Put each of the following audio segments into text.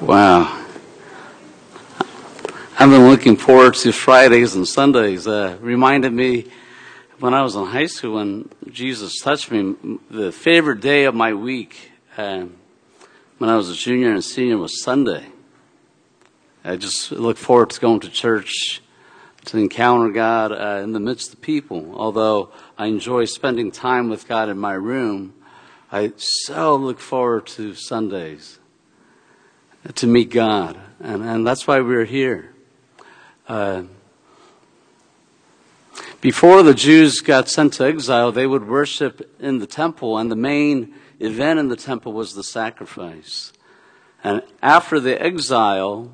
Wow. I've been looking forward to Fridays and Sundays. Reminded me when I was in high school when Jesus touched me, the favorite day of my week when I was a junior and senior was Sunday. I just look forward to going to church to encounter God in the midst of people. Although I enjoy spending time with God in my room, I so look forward to Sundays to meet God. And that's why we're here. Before the Jews got sent to exile, they would worship in the temple, and the main event in the temple was the sacrifice. And after the exile,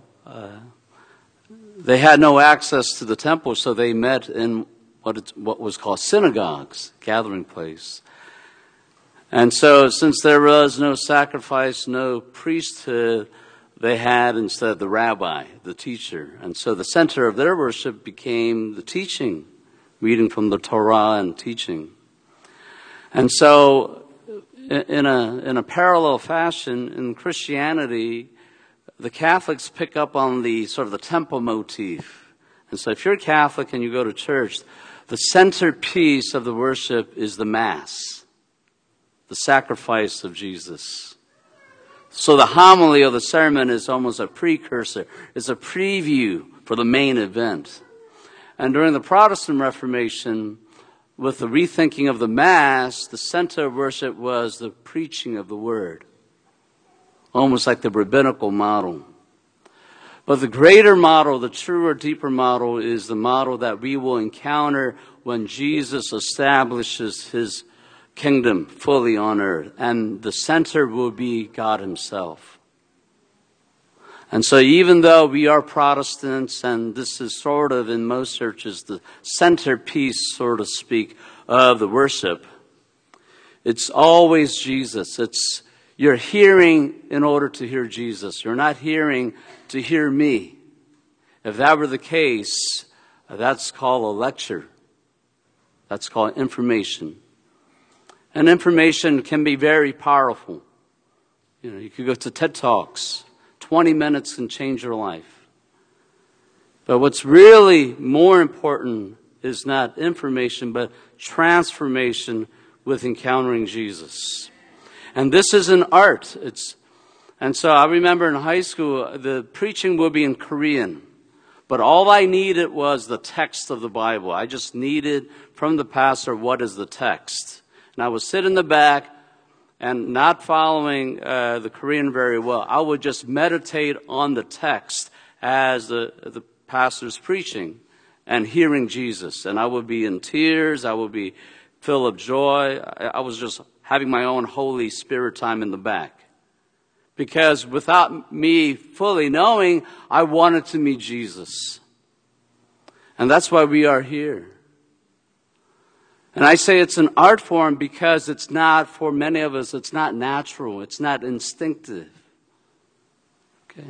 they had no access to the temple, so they met in what was called synagogues, gathering place. And so since there was no sacrifice, no priesthood, they had instead the rabbi, the teacher. And so the center of their worship became the teaching, reading from the Torah and teaching. And so in a parallel fashion, in Christianity, the Catholics pick up on the sort of the temple motif. And so if you're Catholic and you go to church, the centerpiece of the worship is the Mass, the sacrifice of Jesus. So the homily of the sermon is almost a precursor. It's a preview for the main event. And during the Protestant Reformation, with the rethinking of the Mass, the center of worship was the preaching of the Word, almost like the rabbinical model. But the greater model, the truer, deeper model, is the model that we will encounter when Jesus establishes His kingdom fully on earth, and the center will be God Himself. And so even though we are Protestants, and this is sort of in most churches the centerpiece, so to speak, of the worship, it's always Jesus. You're hearing in order to hear Jesus. You're not hearing to hear me. If that were the case, that's called a lecture. That's called information. And information can be very powerful. You could go to TED Talks. 20 minutes can change your life. But what's really more important is not information, but transformation with encountering Jesus. And this is an art. And so I remember in high school, the preaching would be in Korean. But all I needed was the text of the Bible. I just needed from the pastor, what is the text? And I would sit in the back and not following the Korean very well. I would just meditate on the text as the pastor's preaching and hearing Jesus. And I would be in tears. I would be full of joy. I was just having my own Holy Spirit time in the back. Because without me fully knowing, I wanted to meet Jesus. And that's why we are here. And I say it's an art form because it's not, for many of us, it's not natural. It's not instinctive. Okay?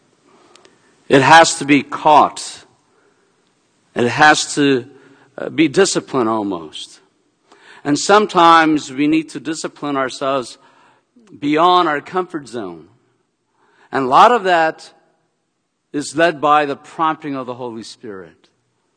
It has to be caught. It has to be disciplined almost. And sometimes we need to discipline ourselves beyond our comfort zone. And a lot of that is led by the prompting of the Holy Spirit.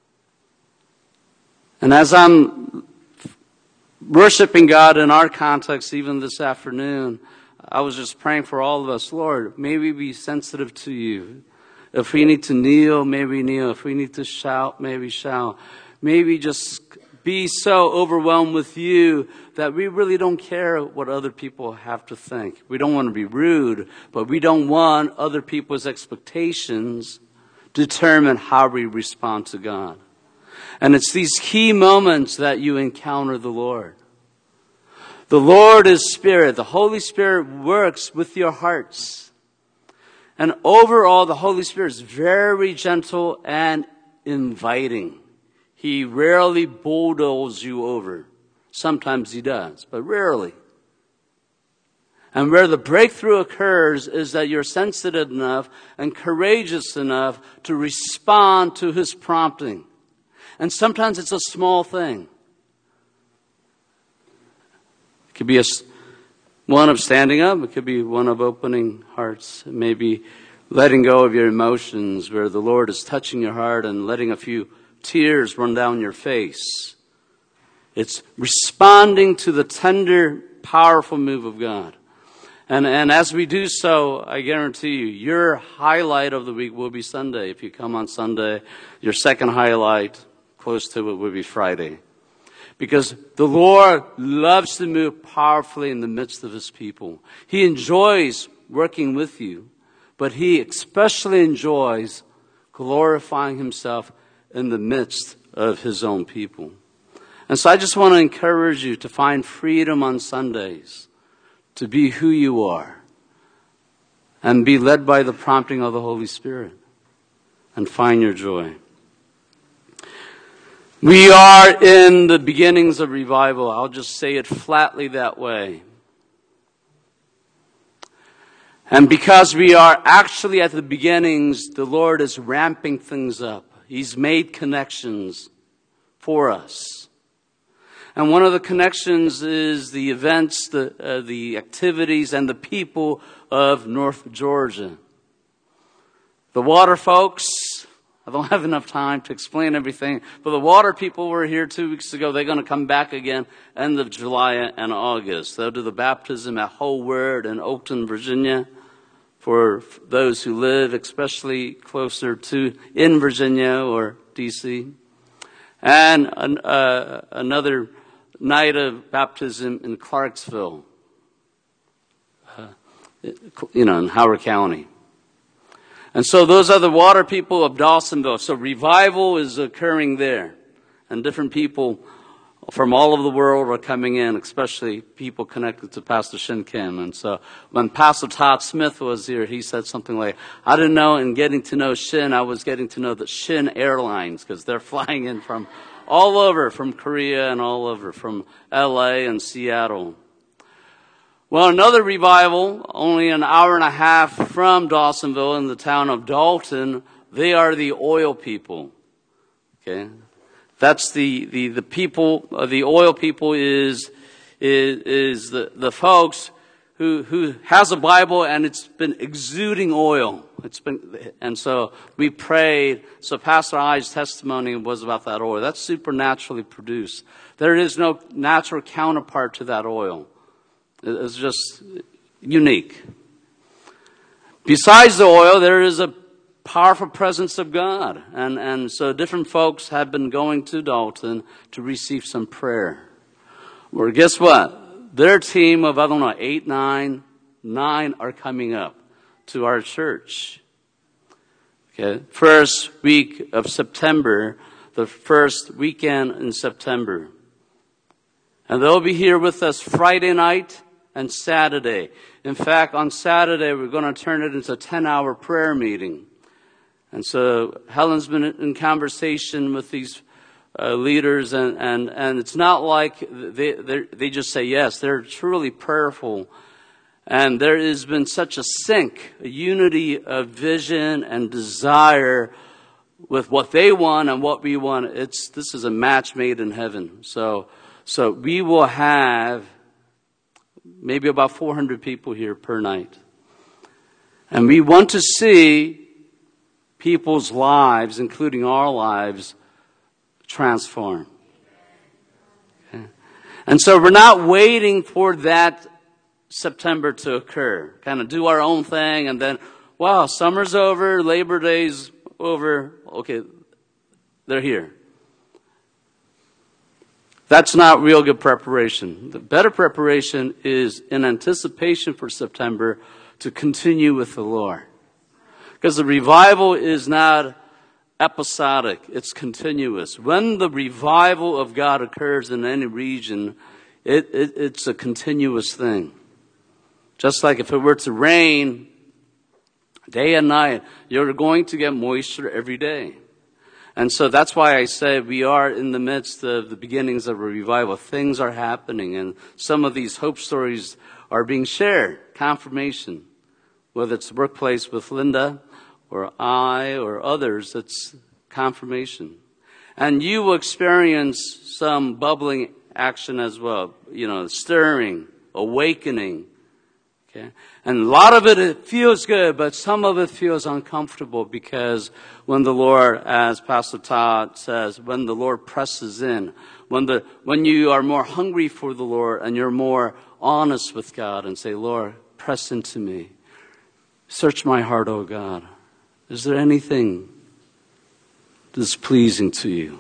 And as I'm worshiping God in our context, even this afternoon, I was just praying for all of us. Lord, may we be sensitive to you. If we need to kneel, may we kneel. If we need to shout, may we shout. May we just be so overwhelmed with you that we really don't care what other people have to think. We don't want to be rude, but we don't want other people's expectations determine how we respond to God. And it's these key moments that you encounter the Lord. The Lord is Spirit. The Holy Spirit works with your hearts. And overall, the Holy Spirit is very gentle and inviting. He rarely bulldozes you over. Sometimes He does, but rarely. And where the breakthrough occurs is that you're sensitive enough and courageous enough to respond to His prompting. And sometimes it's a small thing. It could be one of standing up. It could be one of opening hearts. Maybe letting go of your emotions, where the Lord is touching your heart and letting a few tears run down your face. It's responding to the tender, powerful move of God. And as we do so, I guarantee you, your highlight of the week will be Sunday. If you come on Sunday, your second highlight, close to it, will be Friday. Because the Lord loves to move powerfully in the midst of His people. He enjoys working with you, but He especially enjoys glorifying Himself in the midst of His own people. And so I just want to encourage you to find freedom on Sundays, to be who you are, and be led by the prompting of the Holy Spirit, and find your joy. We are in the beginnings of revival. I'll just say it flatly that way. And because we are actually at the beginnings, the Lord is ramping things up. He's made connections for us. And one of the connections is the events, the activities, and the people of North Georgia. The water folks, I don't have enough time to explain everything, but the water people were here 2 weeks ago. They're going to come back again end of July and August. They'll do the baptism at Whole Word in Oakton, Virginia, for those who live especially closer to in Virginia or D.C. And another night of baptism in Clarksville, in Howard County. And so those are the water people of Dawsonville. So revival is occurring there. And different people from all over the world are coming in, especially people connected to Pastor Shin Kim. And so when Pastor Todd Smith was here, he said something like, I didn't know in getting to know Shin, I was getting to know the Shin Airlines, because they're flying in from all over, from Korea and all over, from L.A. and Seattle. Well, another revival, only an hour and a half from Dawsonville in the town of Dalton, they are the oil people. Okay? That's the people, the oil people is the folks who has a Bible and it's been exuding oil. And so we prayed. So Pastor I's testimony was about that oil. That's supernaturally produced. There is no natural counterpart to that oil. It's just unique. Besides the oil, there is a powerful presence of God. And so different folks have been going to Dalton to receive some prayer. Well, guess what? Their team of, 8, 9 are coming up to our church. Okay. First week of September, the first weekend in September. And they'll be here with us Friday night and Saturday. In fact, on Saturday, we're going to turn it into a 10-hour prayer meeting. And so Helen's been in conversation with these leaders, and it's not like they just say yes. They're truly prayerful. And there has been such a sync, a unity of vision and desire with what they want and what we want. This is a match made in heaven. So we will have maybe about 400 people here per night. And we want to see people's lives, including our lives, transform. Okay? And so we're not waiting for that September to occur. Kind of do our own thing and then, wow, summer's over, Labor Day's over. Okay, they're here. That's not real good preparation. The better preparation is in anticipation for September to continue with the Lord. Because the revival is not episodic, it's continuous. When the revival of God occurs in any region, it's a continuous thing. Just like if it were to rain day and night, you're going to get moisture every day. And so that's why I say we are in the midst of the beginnings of a revival. Things are happening, and some of these hope stories are being shared. Confirmation. Whether it's workplace with Linda or I or others, it's confirmation. And you will experience some bubbling action as well. Stirring, awakening. Okay? And a lot of it feels good, but some of it feels uncomfortable because when the Lord, as Pastor Todd says, when the Lord presses in, when you are more hungry for the Lord and you're more honest with God and say, Lord, press into me. Search my heart, O God. Is there anything that's pleasing to you?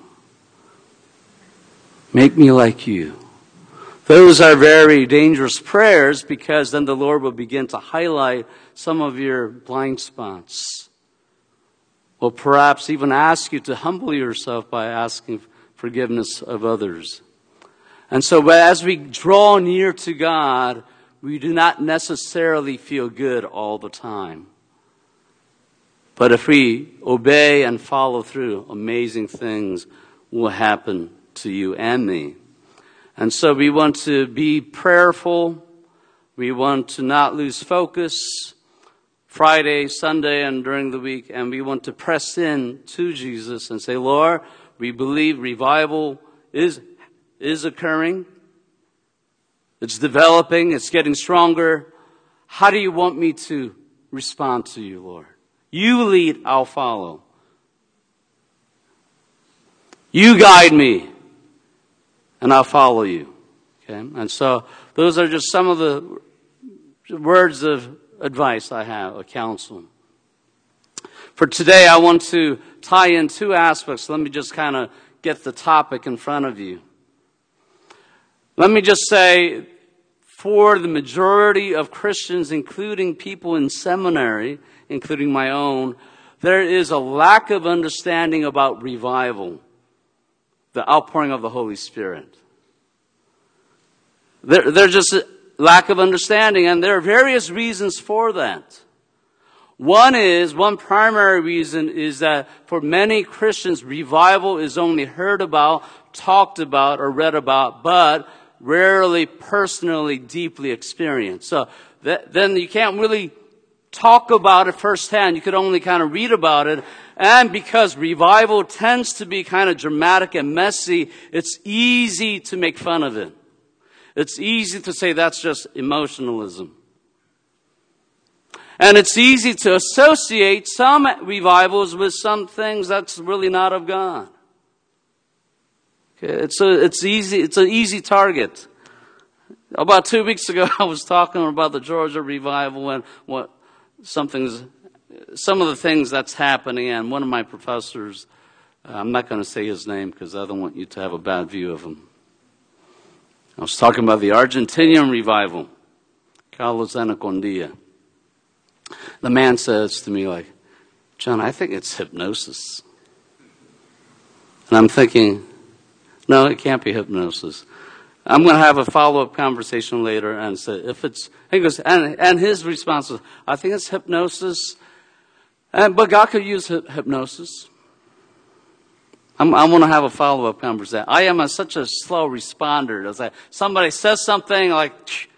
Make me like you. Those are very dangerous prayers because then the Lord will begin to highlight some of your blind spots. Or perhaps even ask you to humble yourself by asking forgiveness of others. And so as we draw near to God, we do not necessarily feel good all the time. But if we obey and follow through, amazing things will happen to you and me. And so we want to be prayerful. We want to not lose focus Friday, Sunday, and during the week. And we want to press in to Jesus and say, Lord, we believe revival is occurring. It's developing. It's getting stronger. How do you want me to respond to you, Lord? You lead, I'll follow. You guide me, and I'll follow you. Okay? And so those are just some of the words of advice I have, or counsel. For today, I want to tie in two aspects. Let me just kind of get the topic in front of you. Let me just say, for the majority of Christians, including people in seminary, including my own, there is a lack of understanding about revival, the outpouring of the Holy Spirit. There's just a lack of understanding, and there are various reasons for that. One primary reason is that for many Christians, revival is only heard about, talked about, or read about, but rarely personally, deeply experienced. So then you can't really talk about it firsthand. You could only kind of read about it. And because revival tends to be kind of dramatic and messy, it's easy to make fun of it. It's easy to say that's just emotionalism. And it's easy to associate some revivals with some things that's really not of God. Okay, it's an easy target. About 2 weeks ago, I was talking about the Georgia revival and some of the things that's happening. And one of my professors, I'm not going to say his name because I don't want you to have a bad view of him. I was talking about the Argentinian revival, Carlos Anacondia. The man says to me, like, John, I think it's hypnosis. And I'm thinking, no, it can't be hypnosis. I'm going to have a follow-up conversation later and say, if it's, he goes, and his response was, I think it's hypnosis, but God could use hypnosis. I want to have a follow-up conversation. I am such a slow responder. It's like somebody says something like,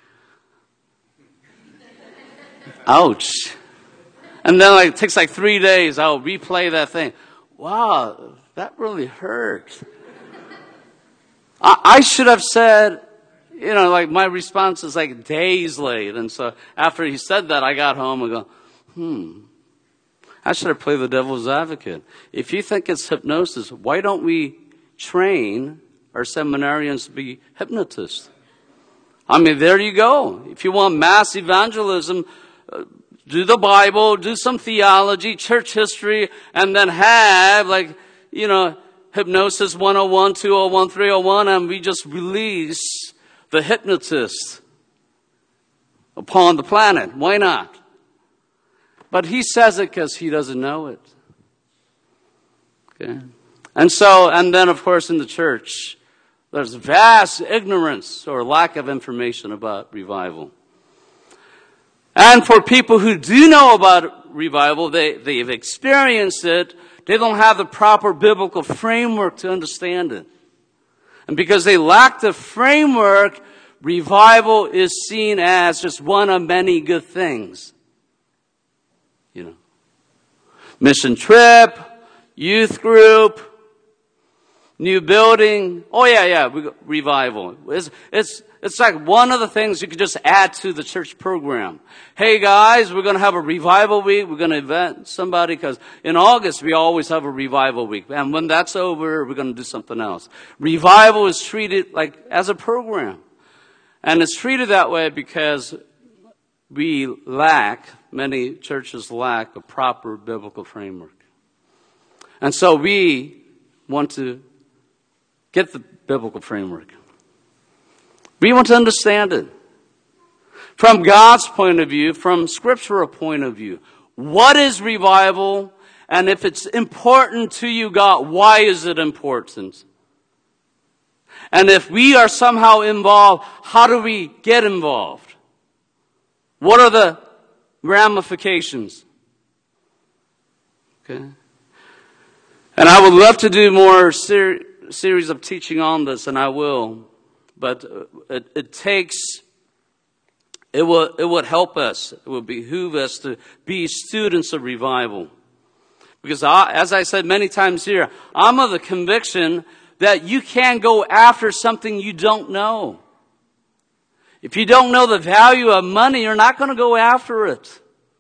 ouch. And then it takes 3 days, I'll replay that thing. Wow, that really hurt. I should have said, my response is days late. And so after he said that, I got home and go, I should have played the devil's advocate. If you think it's hypnosis, why don't we train our seminarians to be hypnotists? I mean, there you go. If you want mass evangelism, do the Bible, do some theology, church history, and then have Hypnosis 101, 201, 301, and we just release the hypnotist upon the planet. Why not? But he says it because he doesn't know it. Okay? And then of course in the church, there's vast ignorance or lack of information about revival. And for people who do know about revival, they've experienced it, they don't have the proper biblical framework to understand it. And because they lack the framework, revival is seen as just one of many good things. Mission trip, youth group, New building. Oh yeah, revival. It's like one of the things you could just add to the church program. Hey guys, we're going to have a revival week. We're going to event somebody, because in August we always have a revival week. And when that's over, we're going to do something else. Revival is treated like as a program. And it's treated that way because many churches lack a proper biblical framework. And so we want to get the biblical framework. We want to understand it. From God's point of view, from scriptural point of view. What is revival? And if it's important to you, God, why is it important? And if we are somehow involved, how do we get involved? What are the ramifications? Okay. And I would love to do more series of teaching on this, and I will. But it would help us, it would behoove us to be students of revival. Because as I said many times here, I'm of the conviction that you can't go after something you don't know. If you don't know the value of money, you're not going to go after it.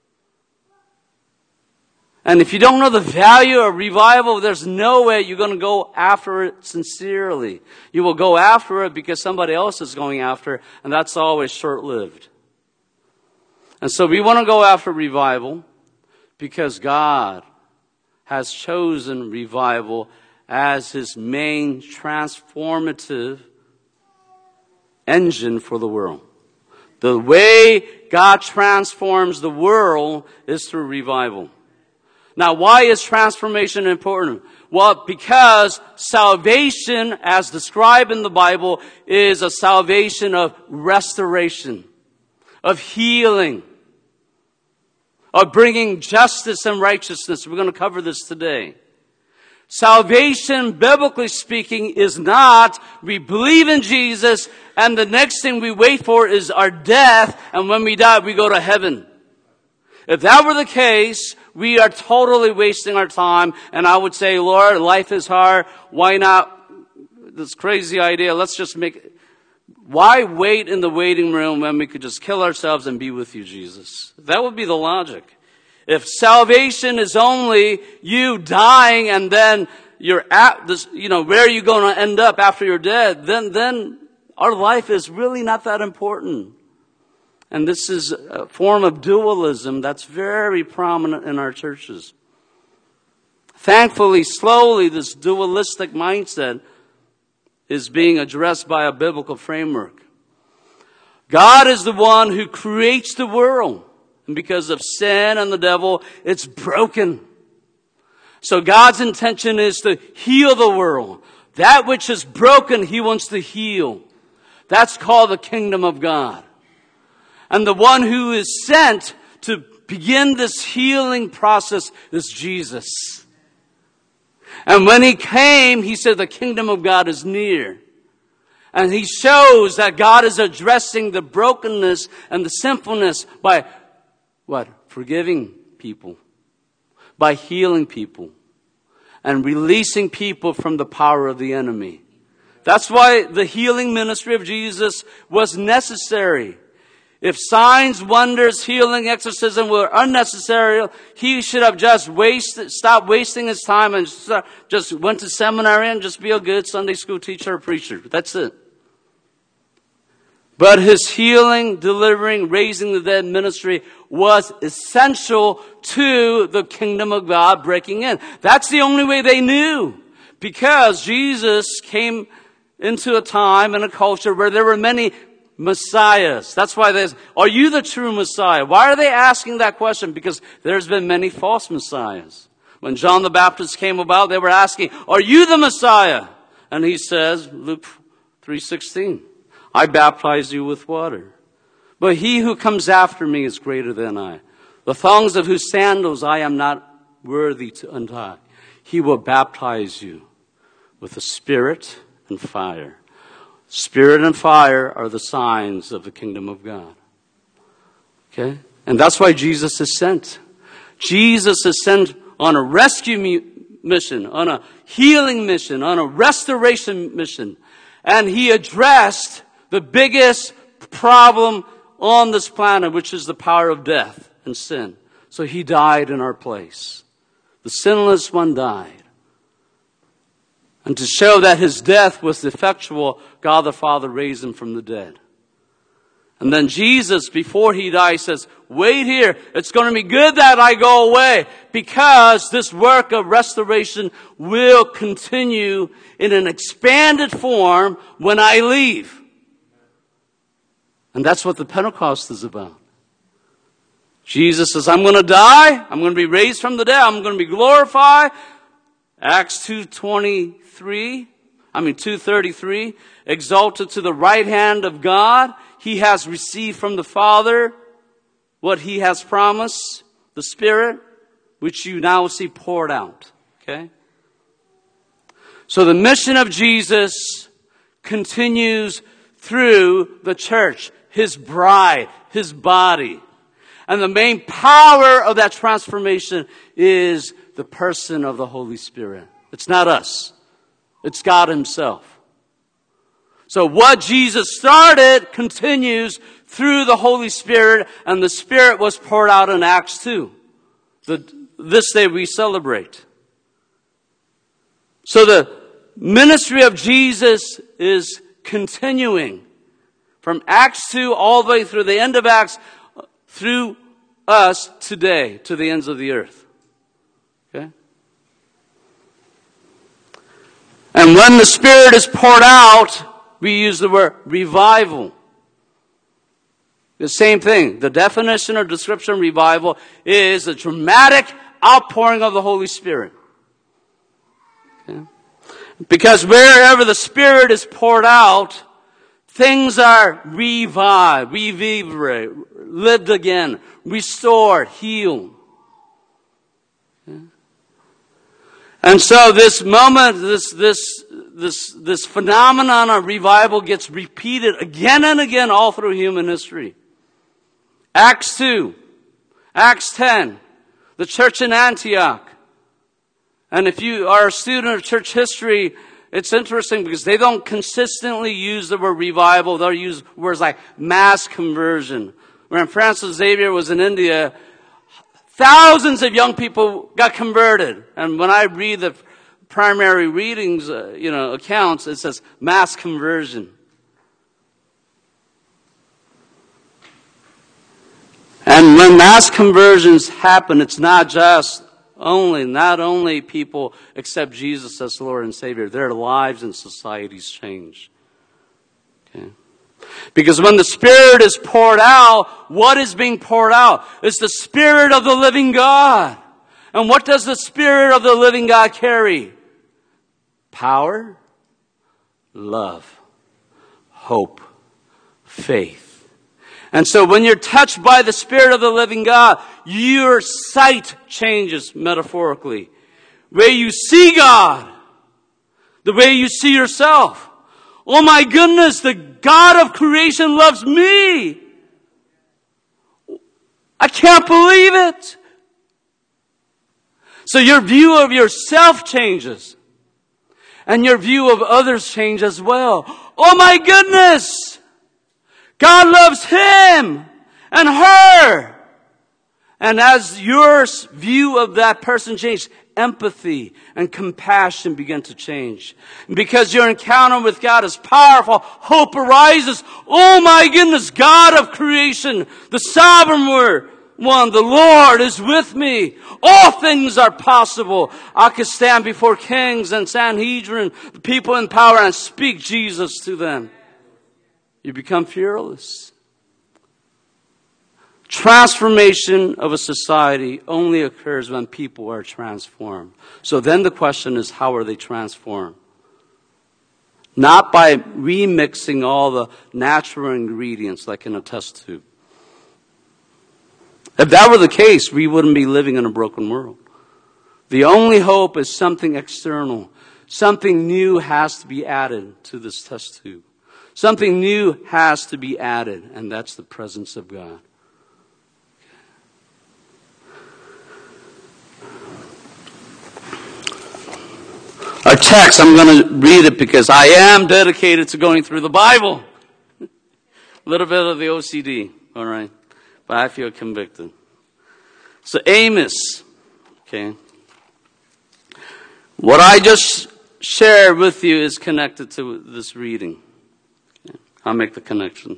And if you don't know the value of revival, there's no way you're going to go after it sincerely. You will go after it because somebody else is going after it, and that's always short-lived. And so we want to go after revival because God has chosen revival as His main transformative engine for the world. The way God transforms the world is through revival. Now, why is transformation important? Well, because salvation, as described in the Bible, is a salvation of restoration, of healing, of bringing justice and righteousness. We're going to cover this today. Salvation, biblically speaking, is not we believe in Jesus and the next thing we wait for is our death, and when we die, we go to heaven. If that were the case, we are totally wasting our time. And I would say, Lord, life is hard. Why not? This crazy idea. Let's just why wait in the waiting room when we could just kill ourselves and be with you, Jesus? That would be the logic. If salvation is only you dying and then you're at this, where are you going to end up after you're dead? Then our life is really not that important. And this is a form of dualism that's very prominent in our churches. Thankfully, slowly, this dualistic mindset is being addressed by a biblical framework. God is the one who creates the world. And because of sin and the devil, it's broken. So God's intention is to heal the world. That which is broken, He wants to heal. That's called the kingdom of God. And the one who is sent to begin this healing process is Jesus. And when He came, He said the kingdom of God is near. And He shows that God is addressing the brokenness and the sinfulness by what? Forgiving people. By healing people. And releasing people from the power of the enemy. That's why the healing ministry of Jesus was necessary. If signs, wonders, healing, exorcism were unnecessary, He should have just stopped wasting His time and just went to seminary and just be a good Sunday school teacher or preacher. That's it. But His healing, delivering, raising the dead ministry was essential to the kingdom of God breaking in. That's the only way they knew. Because Jesus came into a time and a culture where there were many Messiahs. That's why are you the true Messiah? Why are they asking that question? Because there's been many false Messiahs. When John the Baptist came about, they were asking, are you the Messiah? And he says, Luke 3:16, I baptize you with water. But he who comes after me is greater than I. The thongs of whose sandals I am not worthy to untie. He will baptize you with the Spirit and fire. Spirit and fire are the signs of the kingdom of God. Okay? And that's why Jesus is sent. Jesus is sent on a rescue mission, on a healing mission, on a restoration mission. And he addressed the biggest problem on this planet, which is the power of death and sin. So he died in our place. The sinless one died. And to show that his death was effectual, God the Father raised him from the dead. And then Jesus, before he died, says, wait here. It's going to be good that I go away, because this work of restoration will continue in an expanded form when I leave. And that's what the Pentecost is about. Jesus says, I'm going to die. I'm going to be raised from the dead. I'm going to be glorified. Acts 2:33, exalted to the right hand of God. He has received from the Father what he has promised, the Spirit, which you now see poured out. Okay? So the mission of Jesus continues through the church, his bride, his body. And the main power of that transformation is the person of the Holy Spirit. It's not us. It's God himself. So what Jesus started continues through the Holy Spirit, and the Spirit was poured out in Acts 2. This day we celebrate. So the ministry of Jesus is continuing from Acts 2 all the way through the end of Acts, through us today, to the ends of the earth. Okay? And when the Spirit is poured out, we use the word revival. The same thing. The definition or description of revival is a dramatic outpouring of the Holy Spirit. Okay? Because wherever the Spirit is poured out, things are revived, revigorated, lived again, restored, healed. Okay? And so this moment, this phenomenon of revival gets repeated again and again all through human history. Acts 2, Acts 10, the church in Antioch. And if you are a student of church history, it's interesting because they don't consistently use the word revival. They'll use words like mass conversion. When Francis Xavier was in India, thousands of young people got converted. And when I read the primary readings, accounts, it says mass conversion. And when mass conversions happen, it's not only people accept Jesus as Lord and Savior. Their lives and societies change. Okay? Because when the Spirit is poured out, what is being poured out? It's the Spirit of the living God. And what does the Spirit of the living God carry? Power, love, hope, faith. And so when you're touched by the Spirit of the living God, your sight changes metaphorically. The way you see God, the way you see yourself. Oh my goodness, the God of creation loves me. I can't believe it. So your view of yourself changes. And your view of others changes as well. Oh my goodness! God loves him and her. And as your view of that person changes, empathy and compassion begin to change. Because your encounter with God is powerful, hope arises. Oh my goodness, God of creation, the sovereign one, the Lord is with me. All things are possible. I could stand before kings and Sanhedrin, people in power, and speak Jesus to them. You become fearless. Transformation of a society only occurs when people are transformed. So then the question is, how are they transformed? Not by remixing all the natural ingredients like in a test tube. If that were the case, we wouldn't be living in a broken world. The only hope is something external. Something new has to be added to this test tube. Something new has to be added, and that's the presence of God. text. I'm going to read it because I am dedicated to going through the Bible. A little bit of the OCD, all right? But I feel convicted. So Amos, okay. What I just shared with you is connected to this reading. Okay. I'll make the connection.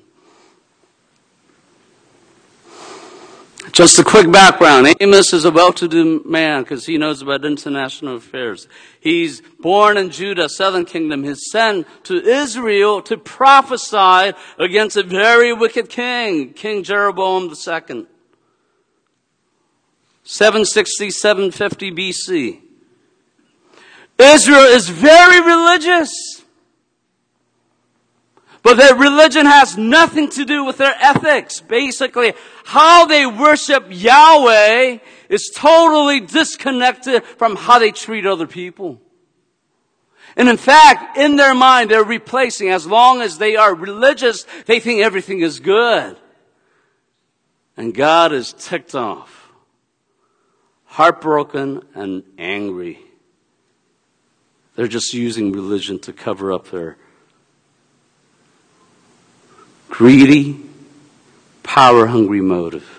Just a quick background. Amos is a well-to-do man because he knows about international affairs. He's born in Judah, southern kingdom. He's sent to Israel to prophesy against a very wicked king, King Jeroboam II. 760, 750 BC. Israel is very religious. But their religion has nothing to do with their ethics. Basically, how they worship Yahweh is totally disconnected from how they treat other people. And in fact, in their mind, they're replacing, as long as they are religious, they think everything is good. And God is ticked off, heartbroken, and angry. They're just using religion to cover up their greedy, power-hungry motive.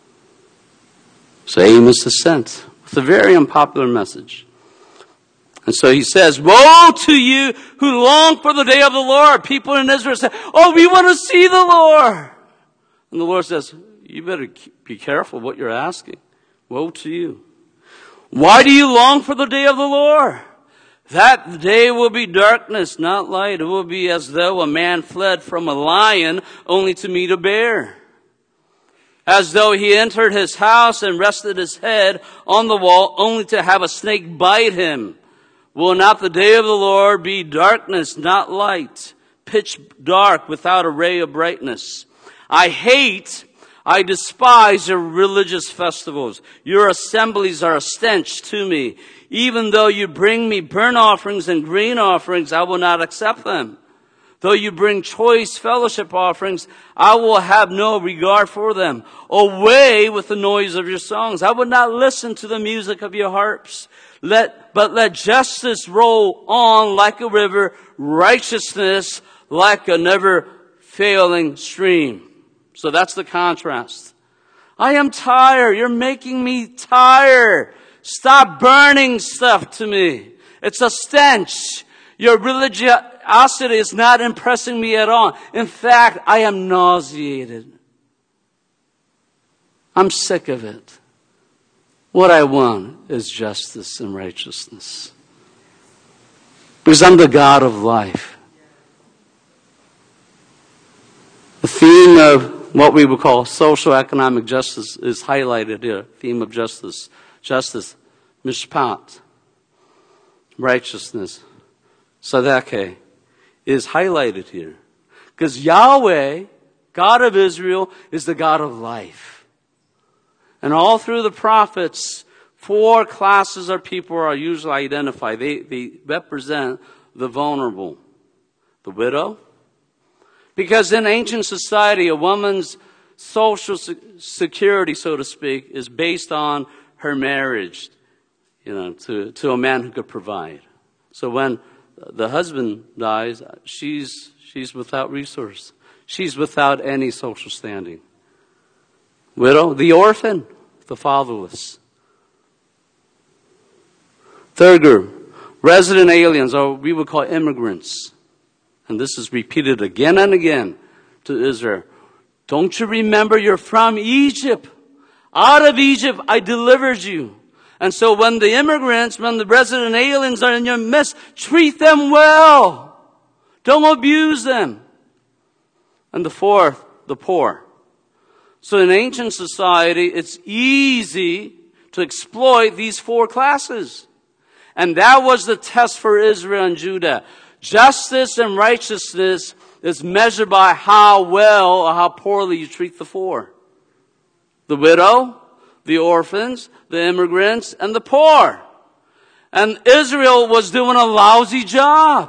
So Amos is sent with a very unpopular message. And so he says, woe to you who long for the day of the Lord. People in Israel say, oh, we want to see the Lord. And the Lord says, you better be careful what you're asking. Woe to you. Why do you long for the day of the Lord? That day will be darkness, not light. It will be as though a man fled from a lion only to meet a bear. As though he entered his house and rested his head on the wall only to have a snake bite him. Will not the day of the Lord be darkness, not light, pitch dark without a ray of brightness? I despise your religious festivals. Your assemblies are a stench to me. Even though you bring me burnt offerings and grain offerings, I will not accept them. Though you bring choice fellowship offerings, I will have no regard for them. Away with the noise of your songs. I will not listen to the music of your harps. But let justice roll on like a river, righteousness like a never failing stream. So that's the contrast. I am tired. You're making me tired. Stop burning stuff to me. It's a stench. Your religiosity is not impressing me at all. In fact, I am nauseated. I'm sick of it. What I want is justice and righteousness. Because I'm the God of life. The theme of what we would call social economic justice is highlighted here. Theme of justice. Justice, mishpat, righteousness, sadaqah, is highlighted here. Because Yahweh, God of Israel, is the God of life. And all through the prophets, 4 classes of people are usually identified. They represent the vulnerable. The widow. Because in ancient society, a woman's social security, so to speak, is based on her marriage, to a man who could provide. So when the husband dies, she's without resource. She's without any social standing. Widow, the orphan, the fatherless. Third group, resident aliens, or we would call immigrants. And this is repeated again and again to Israel. Don't you remember you're from Egypt? Out of Egypt I delivered you. And so when the resident aliens are in your midst, treat them well. Don't abuse them. And the fourth, the poor. So in ancient society, it's easy to exploit these 4 classes. And that was the test for Israel and Judah. Justice and righteousness is measured by how well or how poorly you treat the 4. The widow, the orphans, the immigrants, and the poor. And Israel was doing a lousy job.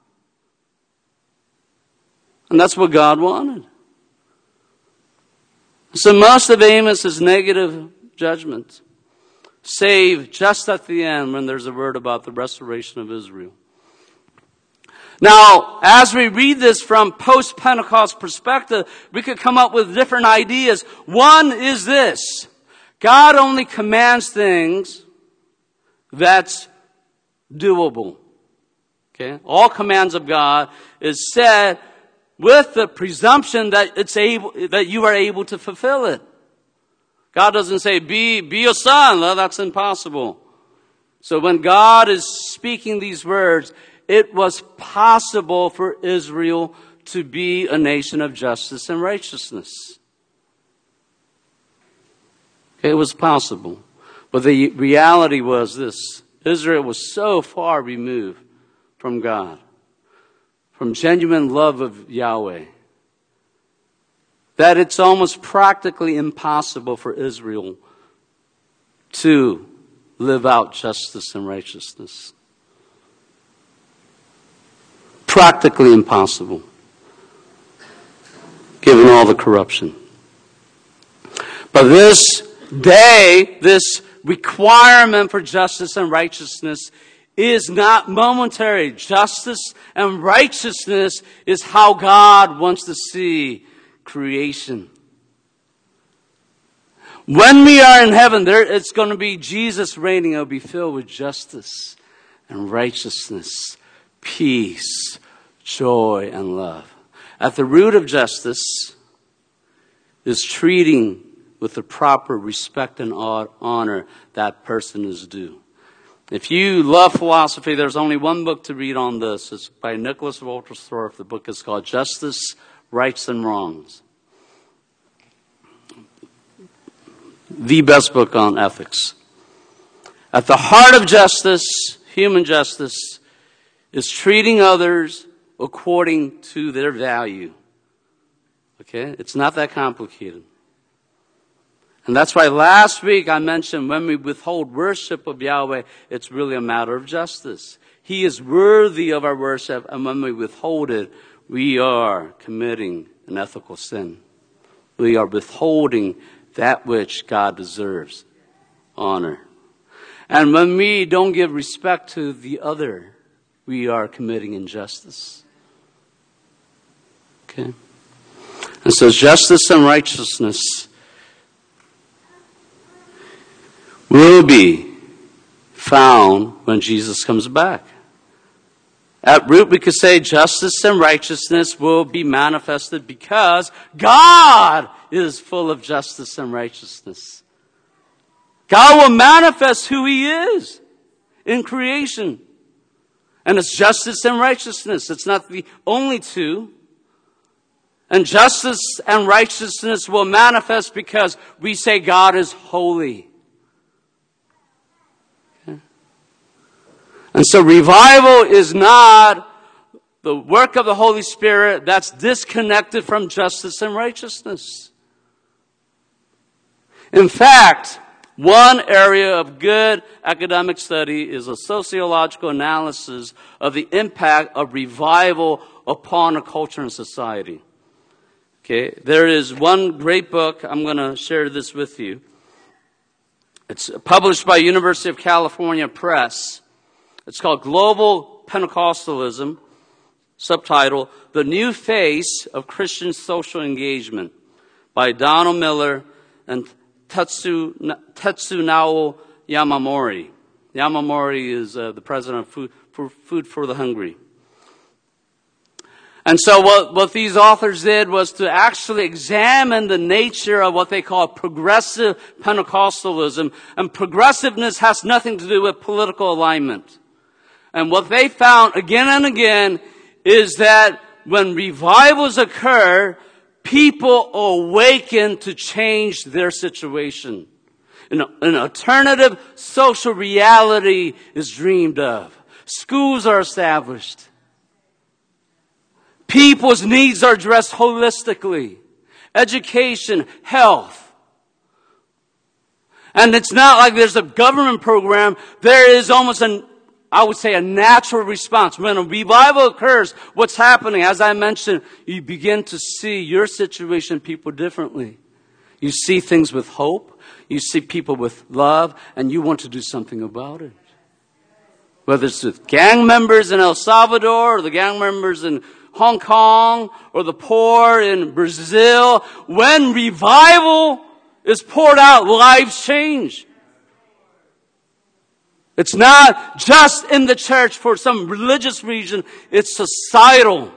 And that's what God wanted. So most of Amos is negative judgment. Save just at the end when there's a word about the restoration of Israel. Now, as we read this from post-Pentecost perspective, we could come up with different ideas. One is this: God only commands things that's doable. Okay? All commands of God is said with the presumption that that you are able to fulfill it. God doesn't say, be a son. Well, that's impossible. So when God is speaking these words, it was possible for Israel to be a nation of justice and righteousness. Okay, it was possible. But the reality was this: Israel was so far removed from God, from genuine love of Yahweh, that it's almost practically impossible for Israel to live out justice and righteousness. Practically impossible, given all the corruption. But this day, this requirement for justice and righteousness is not momentary. Justice and righteousness is how God wants to see creation. When we are in heaven, it's going to be Jesus reigning. It'll be filled with justice and righteousness, peace, joy, and love. At the root of justice is treating with the proper respect and honor that person is due. If you love philosophy, there's only one book to read on this. It's by Nicholas Wolterstorff. The book is called Justice, Rights, and Wrongs. The best book on ethics. At the heart of justice, human justice, is treating others according to their value. Okay? It's not that complicated. And that's why last week I mentioned when we withhold worship of Yahweh, it's really a matter of justice. He is worthy of our worship, and when we withhold it, we are committing an ethical sin. We are withholding that which God deserves, honor. And when we don't give respect to the other, we are committing injustice. Okay? And so justice and righteousness will be found when Jesus comes back. At root, we could say justice and righteousness will be manifested because God is full of justice and righteousness. God will manifest who He is in creation. And it's justice and righteousness. It's not the only two. And justice and righteousness will manifest because we say God is holy. And so revival is not the work of the Holy Spirit that's disconnected from justice and righteousness. In fact, one area of good academic study is a sociological analysis of the impact of revival upon a culture and society. Okay, there is one great book. I'm going to share this with you. It's published by University of California Press. It's called Global Pentecostalism, subtitle, The New Face of Christian Social Engagement, by Donald Miller and Tetsunao Yamamori. Yamamori is the president of Food for the Hungry. And so what these authors did was to actually examine the nature of what they call progressive Pentecostalism. And progressiveness has nothing to do with political alignment. And what they found again and again is that when revivals occur, people awaken to change their situation. An alternative social reality is dreamed of. Schools are established. People's needs are addressed holistically. Education, health. And it's not like there's a government program. There is almost I would say a natural response. When a revival occurs, what's happening? As I mentioned, you begin to see your situation, people differently. You see things with hope. You see people with love, and you want to do something about it. Whether it's the gang members in El Salvador or the gang members in Hong Kong or the poor in Brazil, when revival is poured out, lives change. It's not just in the church for some religious reason, it's societal.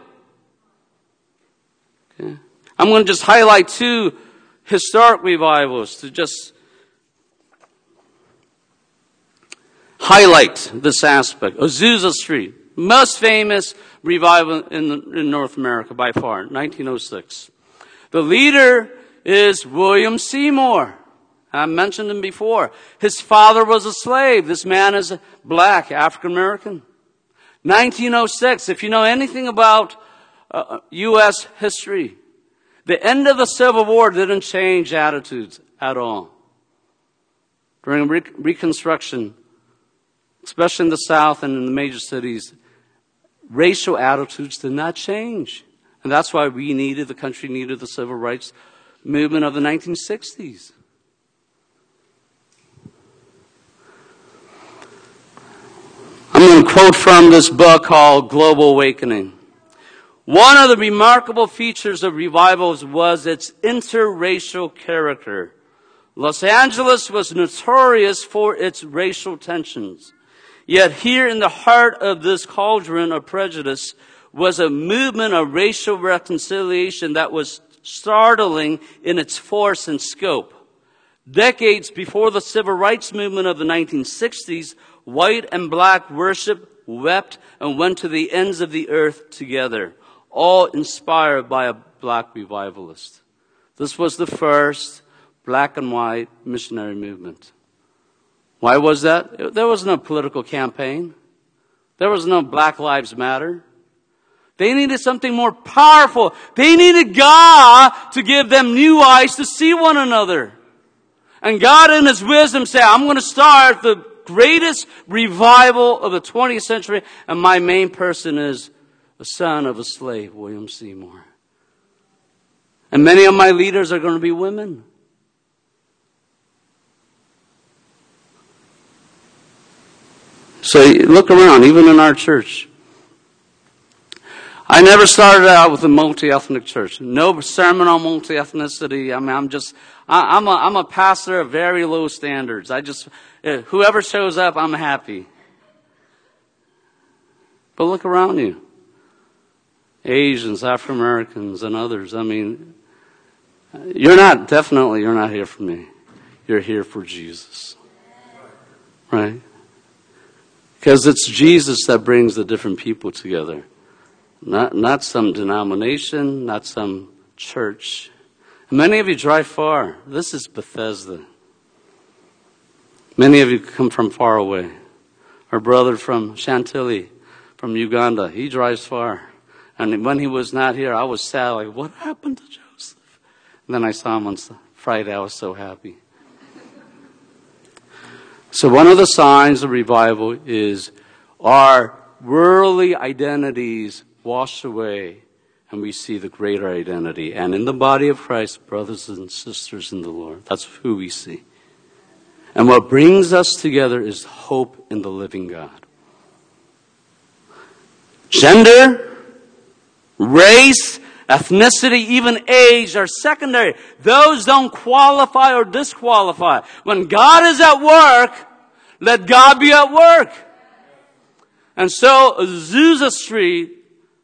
Okay. I'm going to just highlight 2 historic revivals to just highlight this aspect. Azusa Street, most famous revival in North America by far, 1906. The leader is William Seymour. I mentioned him before. His father was a slave. This man is black, African American. 1906, if you know anything about U.S. history, the end of the Civil War didn't change attitudes at all. During Reconstruction, especially in the South and in the major cities, racial attitudes did not change. And that's why the country needed the civil rights movement of the 1960s. I'm going to quote from this book called Global Awakening. One of the remarkable features of revivals was its interracial character. Los Angeles was notorious for its racial tensions. Yet here in the heart of this cauldron of prejudice was a movement of racial reconciliation that was startling in its force and scope. Decades before the civil rights movement of the 1960s, white and black worshiped, wept, and went to the ends of the earth together, all inspired by a black revivalist. This was the first black and white missionary movement. Why was that? There was no political campaign. There was no Black Lives Matter. They needed something more powerful. They needed God to give them new eyes to see one another. And God in His wisdom said, I'm going to start the greatest revival of the 20th century, and my main person is the son of a slave, William Seymour. And many of my leaders are going to be women. So look around, even in our church. I never started out with a multi-ethnic church. No sermon on multi-ethnicity. I mean, I'm a pastor of very low standards. Whoever shows up, I'm happy. But look around you. Asians, African Americans, and others. I mean, you're not here for me. You're here for Jesus. Right? Because it's Jesus that brings the different people together. Not some denomination, not some church. Many of you drive far. This is Bethesda. Many of you come from far away. Our brother from Chantilly, from Uganda, he drives far. And when he was not here, I was sad, like, what happened to Joseph? And then I saw him on Friday. I was so happy. So one of the signs of revival is our worldly identities wash away and we see the greater identity. And in the body of Christ, brothers and sisters in the Lord, that's who we see. And what brings us together is hope in the living God. Gender, race, ethnicity, even age are secondary. Those don't qualify or disqualify. When God is at work, let God be at work. And so Azusa Street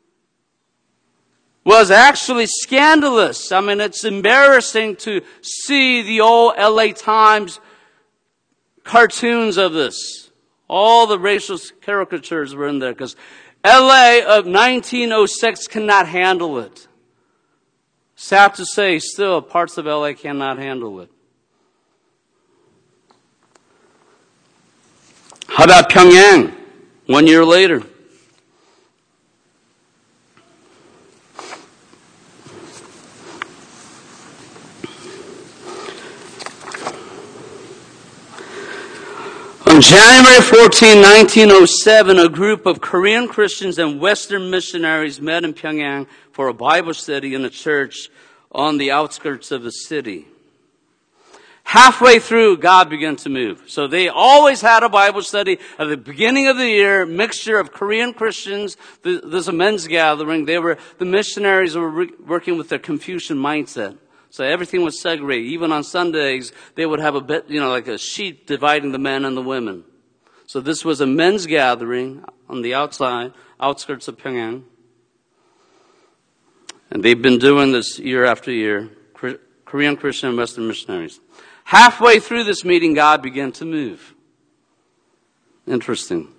was actually scandalous. I mean, it's embarrassing to see the old LA Times cartoons of this. All the racial caricatures were in there because LA of 1906 cannot handle it. Sad to say, still, parts of LA cannot handle it. How about Pyongyang? 1 year later. On January 14, 1907, a group of Korean Christians and Western missionaries met in Pyongyang for a Bible study in a church on the outskirts of the city. Halfway through, God began to move. So they always had a Bible study at the beginning of the year, mixture of Korean Christians. There's a men's gathering. The missionaries were working with their Confucian mindset. So everything was segregated. Even on Sundays, they would have a bit, like a sheet dividing the men and the women. So this was a men's gathering on the outskirts of Pyongyang. And they've been doing this year after year, Korean Christian and Western missionaries. Halfway through this meeting, God began to move. Interesting.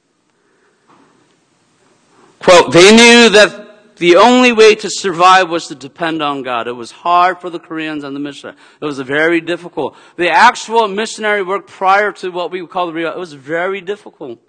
Quote, they knew that the only way to survive was to depend on God. It was hard for the Koreans and the missionaries. It was very difficult. The actual missionary work prior to what we would call the real, it was very difficult.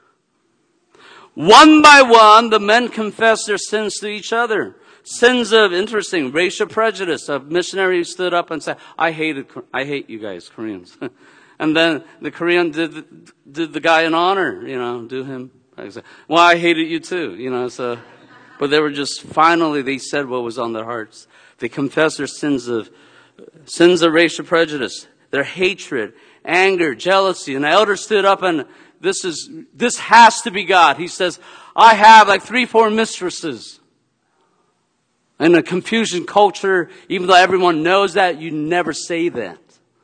One by one, the men confessed their sins to each other. Sins of, racial prejudice. A missionary stood up and said, I hate you guys, Koreans. And then the Korean did the guy an honor, do him. Well, I hated you too, so. But they said what was on their hearts. They confessed their sins of racial prejudice, their hatred, anger, jealousy. And the elder stood up and this has to be God. He says, I have 3-4 mistresses. In a Confucian culture, even though everyone knows that, you never say that.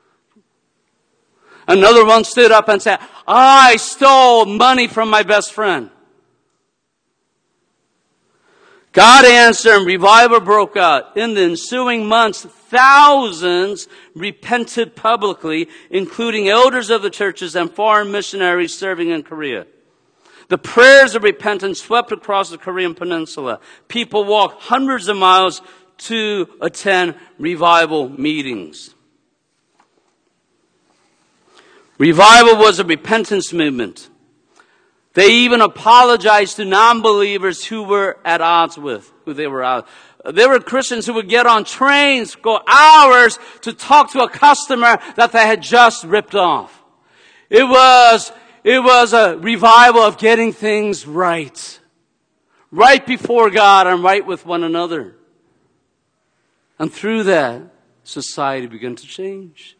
Another one stood up and said, I stole money from my best friend. God answered and revival broke out. In the ensuing months, thousands repented publicly, including elders of the churches and foreign missionaries serving in Korea. The prayers of repentance swept across the Korean peninsula. People walked hundreds of miles to attend revival meetings. Revival was a repentance movement. They even apologized to non-believers who were at odds with, who they were out. There were Christians who would get on trains, go hours to talk to a customer that they had just ripped off. It was a revival of getting things right. Right before God and right with one another. And through that, society began to change.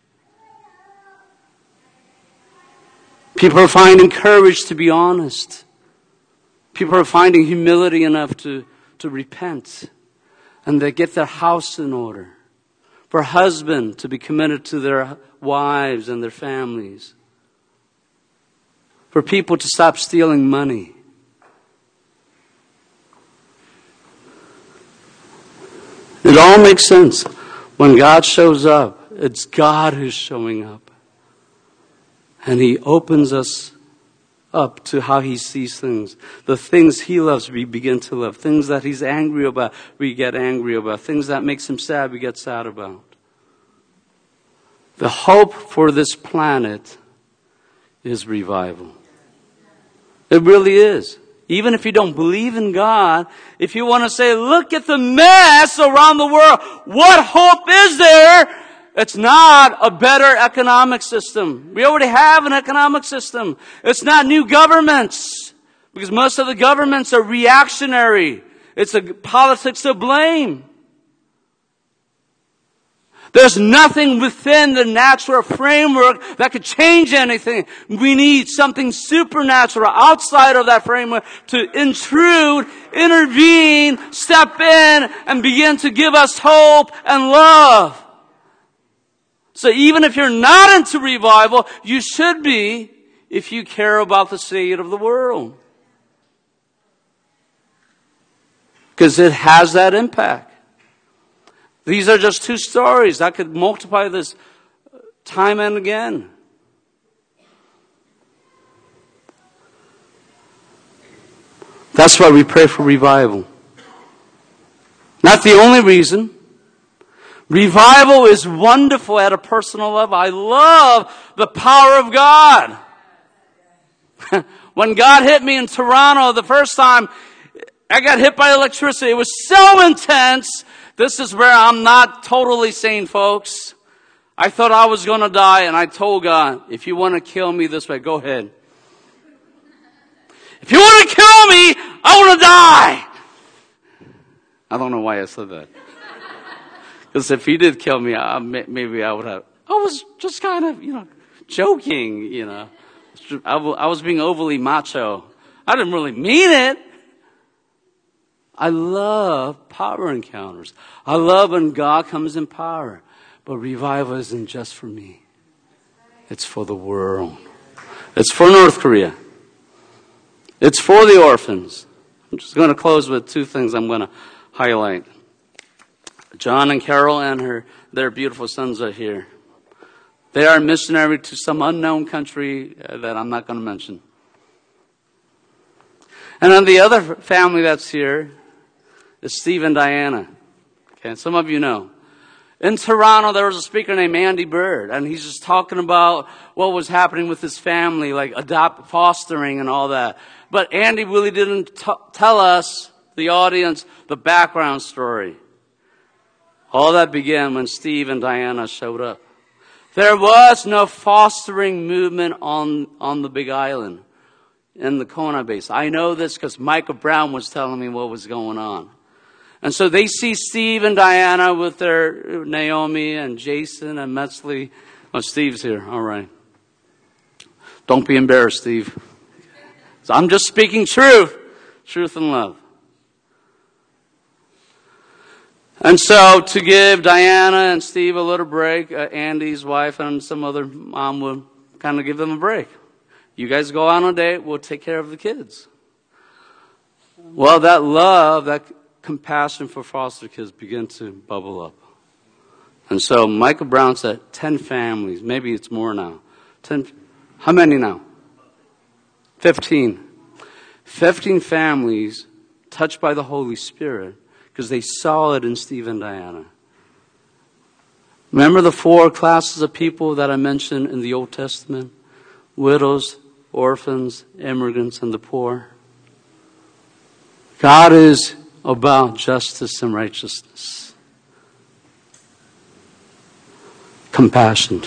People are finding courage to be honest. People are finding humility enough to repent. And they get their house in order. For husbands to be committed to their wives and their families. For people to stop stealing money. It all makes sense. When God shows up, it's God who's showing up. And He opens us up to how He sees things. The things He loves, we begin to love. Things that He's angry about, we get angry about. Things that makes Him sad, we get sad about. The hope for this planet is revival. It really is. Even if you don't believe in God, if you want to say, look at the mess around the world, what hope is there? It's not a better economic system. We already have an economic system. It's not new governments, because most of the governments are reactionary. It's a politics of blame. There's nothing within the natural framework that could change anything. We need something supernatural outside of that framework to intrude, intervene, step in, and begin to give us hope and love. So even if you're not into revival, you should be if you care about the state of the world. Because it has that impact. These are just two stories. I could multiply this time and again. That's why we pray for revival. Not the only reason. Revival is wonderful at a personal level. I love the power of God. When God hit me in Toronto the first time, I got hit by electricity. It was so intense. This is where I'm not totally sane, folks. I thought I was going to die, and I told God, if you want to kill me this way, go ahead. If you want to kill me, I want to die. I don't know why I said that. Because if He did kill me, maybe I I was just kind of, joking, I was being overly macho. I didn't really mean it. I love power encounters. I love when God comes in power. But revival isn't just for me. It's for the world. It's for North Korea. It's for the orphans. I'm just going to close with two things I'm going to highlight. John and Carol and their beautiful sons are here. They are missionary to some unknown country that I'm not going to mention. And then the other family that's here is Steve and Diana. Okay, some of you know. In Toronto, there was a speaker named Andy Bird, and he's just talking about what was happening with his family, like fostering and all that. But Andy really didn't tell us, the audience, the background story. All that began when Steve and Diana showed up. There was no fostering movement on the Big Island in the Kona base. I know this because Michael Brown was telling me what was going on. And so they see Steve and Diana with their Naomi and Jason and Metzley. Oh, Steve's here. All right. Don't be embarrassed, Steve. So I'm just speaking truth. Truth and love. And so to give Diana and Steve a little break, Andy's wife and some other mom will kind of give them a break. You guys go on a date, we'll take care of the kids. Well, that love, that compassion for foster kids began to bubble up. And so Michael Brown said 10 families, maybe it's more now. 10, how many now? 15. 15 families touched by the Holy Spirit because they saw it in Steve and Diana. Remember the 4 classes of people that I mentioned in the Old Testament? Widows, orphans, immigrants, and the poor. God is about justice and righteousness. Compassion.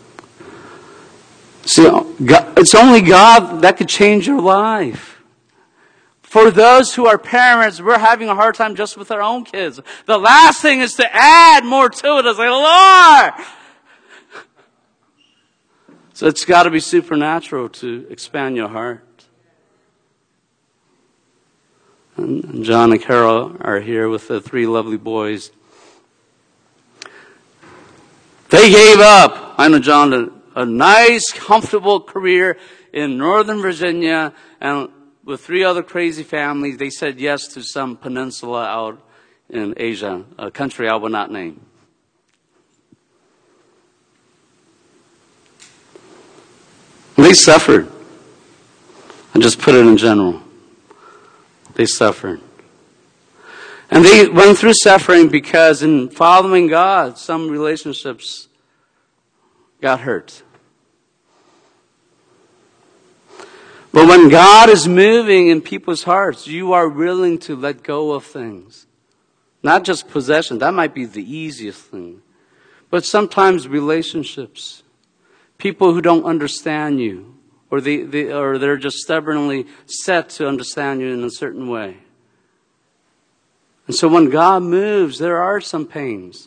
See, it's only God that could change your life. For those who are parents, we're having a hard time just with our own kids. The last thing is to add more to it. It's like, Lord! So it's got to be supernatural to expand your heart. And John and Carol are here with the 3 lovely boys. They gave up. I know John, a nice, comfortable career in Northern Virginia, and with 3 other crazy families, they said yes to some peninsula out in Asia, a country I will not name. They suffered. I just put it in general. They suffered. And they went through suffering because in following God, some relationships got hurt. But when God is moving in people's hearts, you are willing to let go of things. Not just possession. That might be the easiest thing. But sometimes relationships. People who don't understand you. Or they're just stubbornly set to understand you in a certain way. And so when God moves, there are some pains.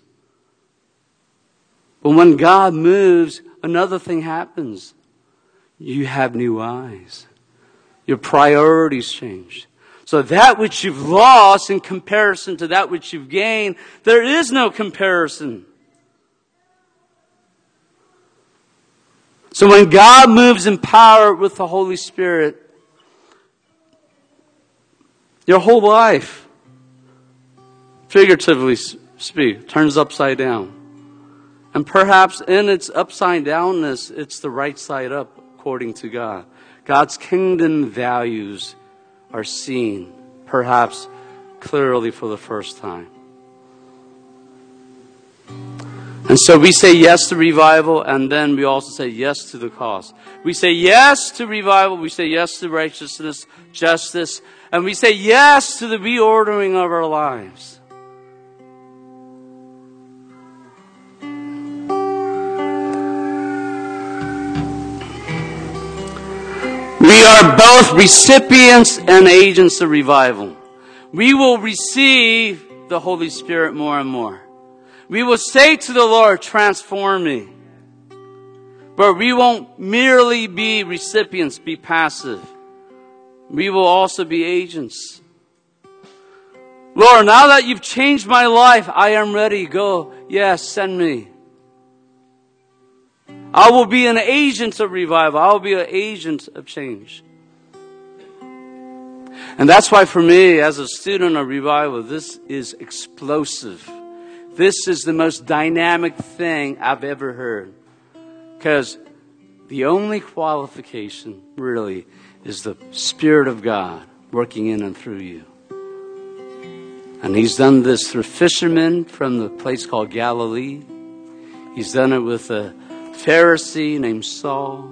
But when God moves, another thing happens. You have new eyes. Your priorities change. So that which you've lost in comparison to that which you've gained, there is no comparison. So when God moves in power with the Holy Spirit, your whole life, figuratively speak, turns upside down. And perhaps in its upside downness, it's the right side up according to God. God's kingdom values are seen, perhaps clearly for the first time. And so we say yes to revival, and then we also say yes to the cause. We say yes to revival, we say yes to righteousness, justice, and we say yes to the reordering of our lives. We are both recipients and agents of revival. We will receive the Holy Spirit more and more. We will say to the Lord, transform me. But we won't merely be recipients, be passive. We will also be agents. Lord, now that you've changed my life, I am ready. Go. Yes, send me. I will be an agent of revival. I will be an agent of change. And that's why for me, as a student of revival, this is explosive. This is the most dynamic thing I've ever heard. Because the only qualification, really, is the Spirit of God working in and through you. And He's done this through fishermen from the place called Galilee. He's done it with a Pharisee named Saul.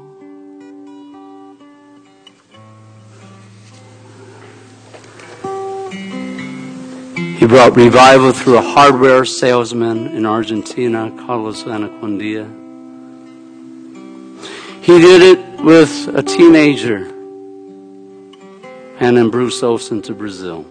He brought revival through a hardware salesman in Argentina, Carlos Anacondia. He did it with a teenager, and then Bruce Olson to Brazil.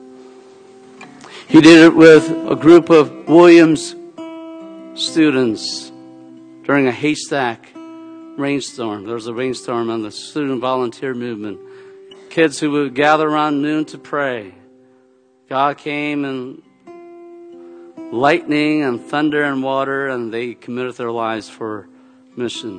He did it with a group of Williams students during a haystack rainstorm. There was a rainstorm on the student volunteer movement. Kids who would gather around noon to pray. God came in lightning and thunder and water, and they committed their lives for mission.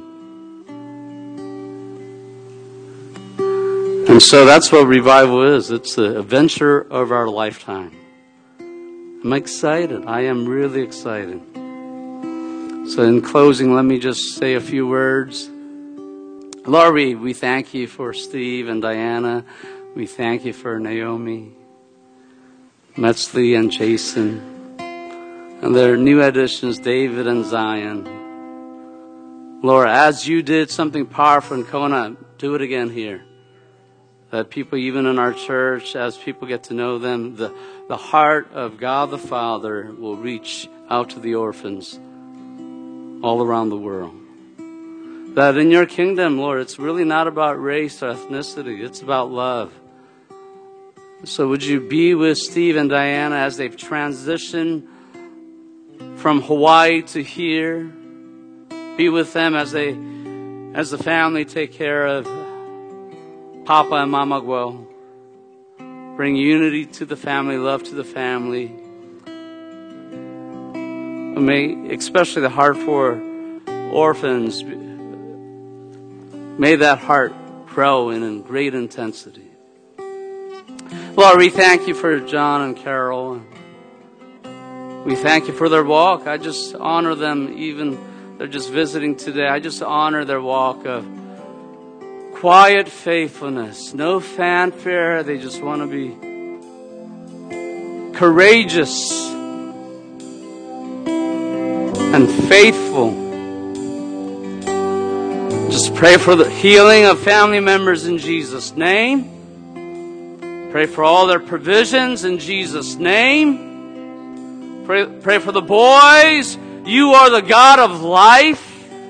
And so that's what revival is. It's the adventure of our lifetime. I'm excited. I am really excited. So in closing, let me just say a few words. Lord, we thank you for Steve and Diana. We thank you for Naomi, Metzley and Jason, and their new additions, David and Zion. Lord, as you did something powerful in Kona, do it again here. That people, even in our church, as people get to know them, the heart of God the Father will reach out to the orphans all around the world. That in your kingdom, Lord, it's really not about race or ethnicity. It's about love. So would you be with Steve and Diana as they've transitioned from Hawaii to here? Be with them as the family take care of Papa and Mama Guo. Bring unity to the family, love to the family. And may, especially the heart for orphans, may that heart grow in great intensity. Lord, we thank you for John and Carol. We thank you for their walk. I just honor them, even they're just visiting today. I just honor their walk of quiet faithfulness, no fanfare. They just want to be courageous and faithful. Just pray for the healing of family members in Jesus' name. Pray for all their provisions in Jesus' name. Pray for the boys. You are the God of life.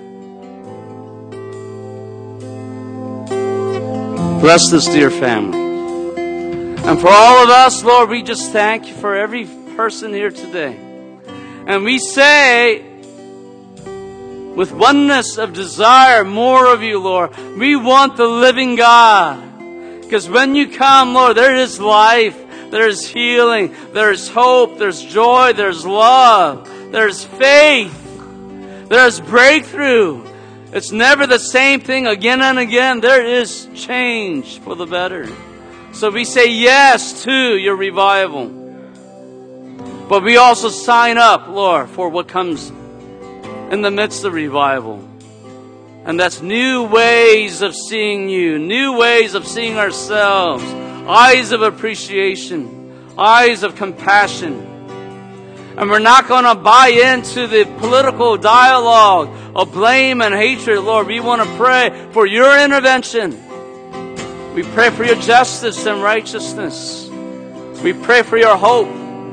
Bless this dear family. And for all of us, Lord, we just thank you for every person here today. And we say, with oneness of desire, more of you, Lord. We want the living God. Because when you come, Lord, there is life, there is healing, there is hope, there's joy, there's love, there's faith, there's breakthrough. It's never the same thing again and again. There is change for the better. So we say yes to your revival. But we also sign up, Lord, for what comes in the midst of revival. And that's new ways of seeing you, new ways of seeing ourselves, eyes of appreciation, eyes of compassion. And we're not going to buy into the political dialogue of blame and hatred, Lord. We want to pray for your intervention. We pray for your justice and righteousness. We pray for your hope.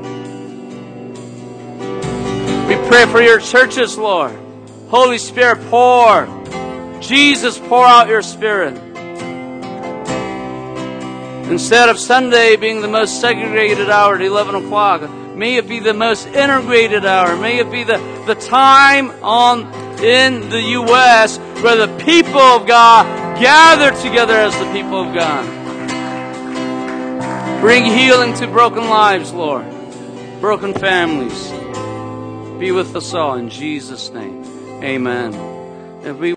We pray for your churches, Lord. Holy Spirit, pour. Jesus, pour out your Spirit. Instead of Sunday being the most segregated hour at 11 o'clock, may it be the most integrated hour. May it be the time on in the U.S. where the people of God gather together as the people of God. Bring healing to broken lives, Lord. Broken families. Be with us all in Jesus' name. Amen. If we